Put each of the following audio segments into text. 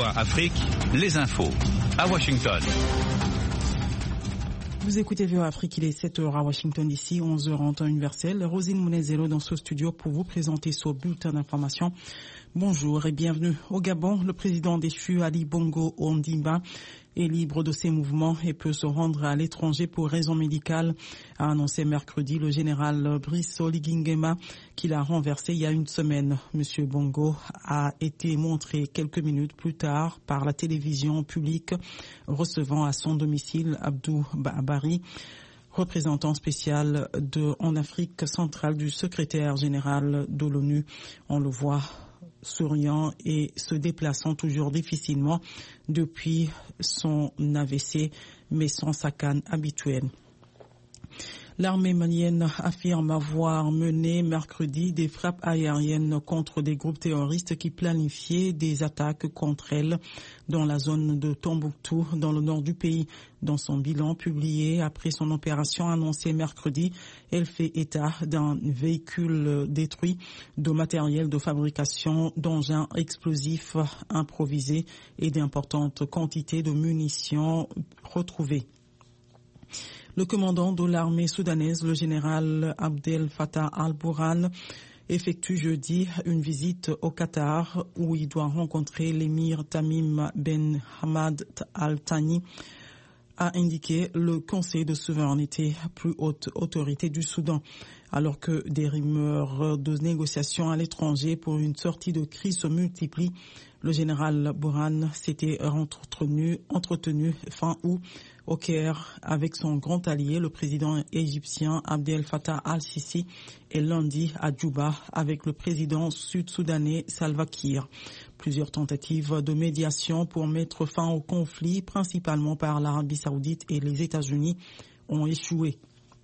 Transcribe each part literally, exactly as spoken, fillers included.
A Afrique, les infos à Washington. Vous écoutez V O A Afrique, il est sept heures à Washington d'ici, onze heures en temps universel. Rosine Mounezelo dans ce studio pour vous présenter ce bulletin d'information. Bonjour et bienvenue. Au Gabon, le président déchu Ali Bongo Ondimba est libre de ses mouvements et peut se rendre à l'étranger pour raisons médicales, a annoncé mercredi le général Brice Oligui Nguema qu'il a renversé il y a une semaine. Monsieur Bongo a été montré quelques minutes plus tard par la télévision publique recevant à son domicile Abdou Bari, représentant spécial de, en Afrique centrale du secrétaire général de l'ONU. On le voit souriant et se déplaçant toujours difficilement depuis son A V C, mais sans sa canne habituelle. L'armée malienne affirme avoir mené mercredi des frappes aériennes contre des groupes terroristes qui planifiaient des attaques contre elle dans la zone de Tombouctou, dans le nord du pays. Dans son bilan publié après son opération annoncée mercredi, elle fait état d'un véhicule détruit, de matériel de fabrication d'engins explosifs improvisés et d'importantes quantités de munitions retrouvées. Le commandant de l'armée soudanaise, le général Abdel Fattah al-Burhan, effectue jeudi une visite au Qatar où il doit rencontrer l'émir Tamim Ben Hamad al-Thani, a indiqué le Conseil de souveraineté, plus haute autorité du Soudan. Alors que des rumeurs de négociations à l'étranger pour une sortie de crise se multiplient, le général Burhan s'était entretenu, entretenu fin août au Caire avec son grand allié, le président égyptien Abdel Fattah al-Sisi, et lundi à Djouba avec le président sud-soudanais Salva Kiir. Plusieurs tentatives de médiation pour mettre fin au conflit, principalement par l'Arabie saoudite et les États-Unis, ont échoué.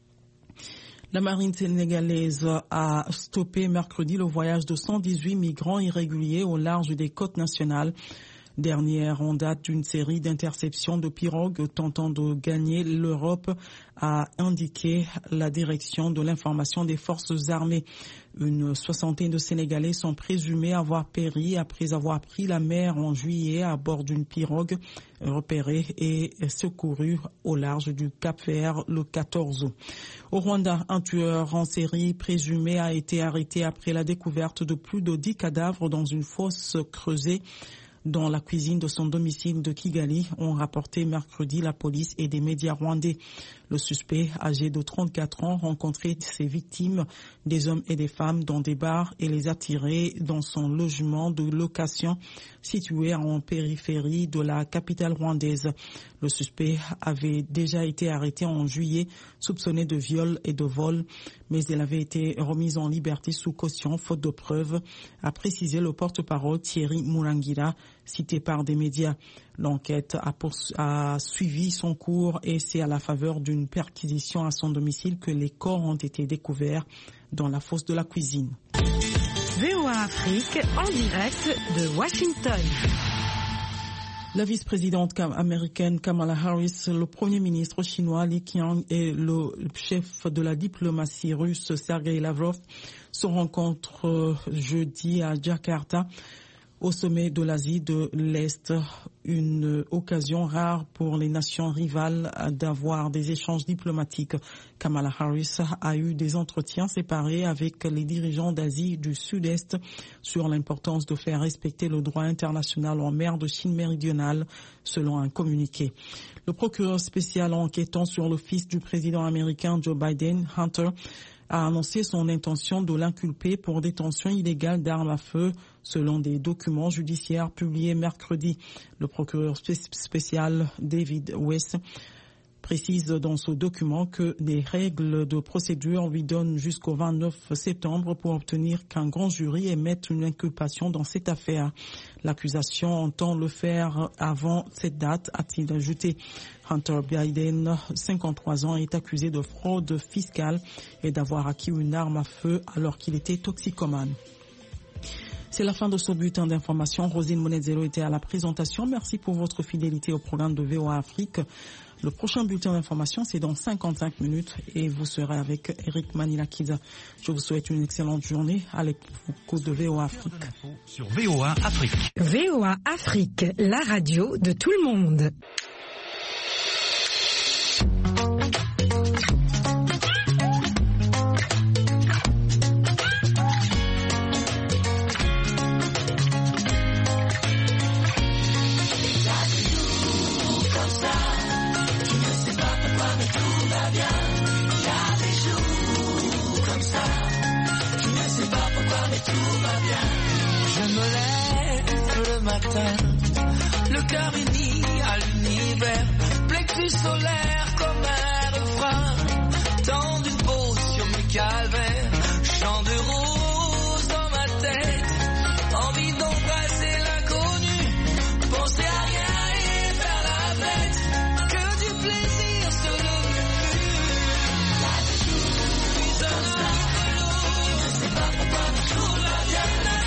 La marine sénégalaise a stoppé mercredi le voyage de cent dix-huit migrants irréguliers au large des côtes nationales. Dernière en date d'une série d'interceptions de pirogues tentant de gagner l'Europe, a indiqué la direction de l'information des forces armées. Une soixantaine de Sénégalais sont présumés avoir péri après avoir pris la mer en juillet à bord d'une pirogue repérée et secourue au large du Cap Vert le quatorze août. Au Rwanda, un tueur en série présumé a été arrêté après la découverte de plus de dix cadavres dans une fosse creusée dans la cuisine de son domicile de Kigali, ont rapporté mercredi la police et des médias rwandais. Le suspect, âgé de trente-quatre ans, rencontrait ses victimes, des hommes et des femmes, dans des bars et les attirait dans son logement de location situé en périphérie de la capitale rwandaise. Le suspect avait déjà été arrêté en juillet, soupçonné de viol et de vol, mais il avait été remis en liberté sous caution, faute de preuves, a précisé le porte-parole Thierry Mourangira, cité par des médias. L'enquête a, a suivi son cours et c'est à la faveur d'une perquisition à son domicile que les corps ont été découverts dans la fosse de la cuisine. V O A Afrique en direct de Washington. La vice-présidente américaine Kamala Harris, le premier ministre chinois Li Qiang et le chef de la diplomatie russe Sergei Lavrov se rencontrent jeudi à Jakarta au sommet de l'Asie de l'Est, une occasion rare pour les nations rivales d'avoir des échanges diplomatiques. Kamala Harris a eu des entretiens séparés avec les dirigeants d'Asie du Sud-Est sur l'importance de faire respecter le droit international en mer de Chine méridionale, selon un communiqué. Le procureur spécial enquêtant sur le fils du président américain Joe Biden, Hunter, a annoncé son intention de l'inculper pour détention illégale d'armes à feu, selon des documents judiciaires publiés mercredi. Le procureur spécial David West précise dans ce document que des règles de procédure lui donnent jusqu'au vingt-neuf septembre pour obtenir qu'un grand jury émette une inculpation dans cette affaire. L'accusation entend le faire avant cette date, a-t-il ajouté. Hunter Biden, cinquante-trois ans, est accusé de fraude fiscale et d'avoir acquis une arme à feu alors qu'il était toxicomane. C'est la fin de ce bulletin d'information. Rosine Mounezelo était à la présentation. Merci pour votre fidélité au programme de V O A Afrique. Le prochain bulletin d'information, c'est dans cinquante-cinq minutes et vous serez avec Eric Manila-Kiza. Je vous souhaite une excellente journée à l'écoute de V O A Afrique. Sur V O A Afrique. V O A Afrique, la radio de tout le monde. Le cœur uni à l'univers, plexus solaire comme un refrain, tant d'une pause sur mes calvaires, chant de rose dans ma tête, envie d'embrasser l'inconnu, penser à rien et faire la fête, que du plaisir sur le mur. Là des jours, puis un homme, je ne sais pas pourquoi mais tout va bien.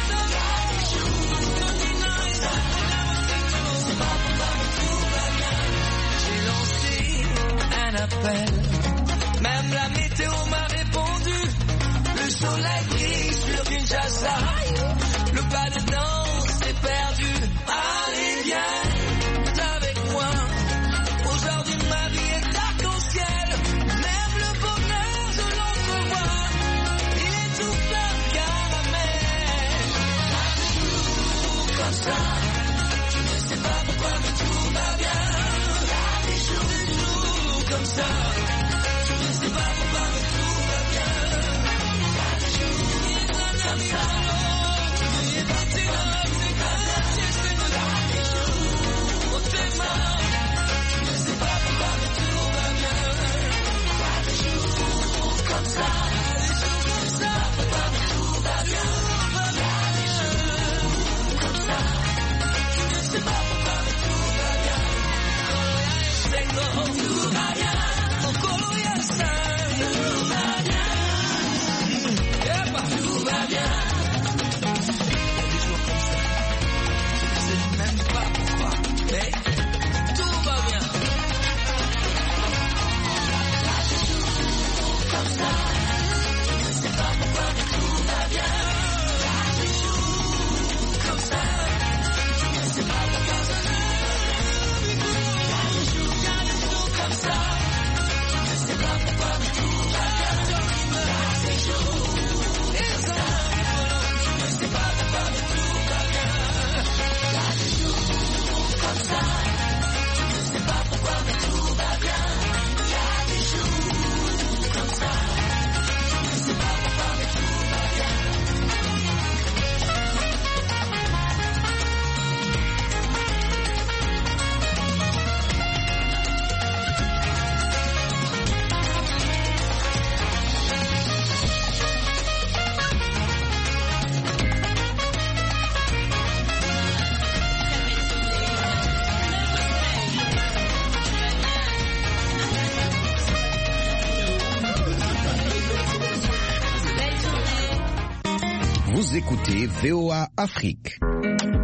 Même la météo m'a répondu. Le soleil brille sur Kinshasa. Le pas de danse est perdu. Allez viens avec moi. Aujourd'hui ma vie est arc-en-ciel. Même le bonheur je l'entrevois. Il est tout plein de caramel. Un jour comme ça, je ne sais pas pourquoi mais tout va bien. Des jours, des jours comme ça. Je ne sais pas pourquoi mais tout va bien. Des jours comme ça. Je ne sais pas pourquoi mais tout va bien. Des jours au témoin. Je ne sais pas pourquoi mais tout va bien. Des jours comme ça. Je ne sais pas pourquoi mais tout va bien. Des jours comme ça. Je ne sais pas pourquoi mais tout va bien. Tout va bien. Encore y a ça. Tout va bien. Yeah, bah, tout va bien. Il y a des jours comme ça. Je ne sais même pas pourquoi. Mais tout va bien. Il y a des jours comme ça. Je ne sais pas pourquoi, mais tout va bien. Il y a des jours comme ça. Je ne sais pas pourquoi, mais tout va bien. Comme ça, je ne sais pas pourquoi, mais tout va bien. Ces jours, et ça, je ne sais pas pourquoi, mais tout va bien. Il y a des jours comme ça, je ne sais pas pourquoi, mais tout va bien. Il y a des jours comme ça, je ne sais pas pourquoi, mais tout va bien. Vous écoutez V O A Afrique.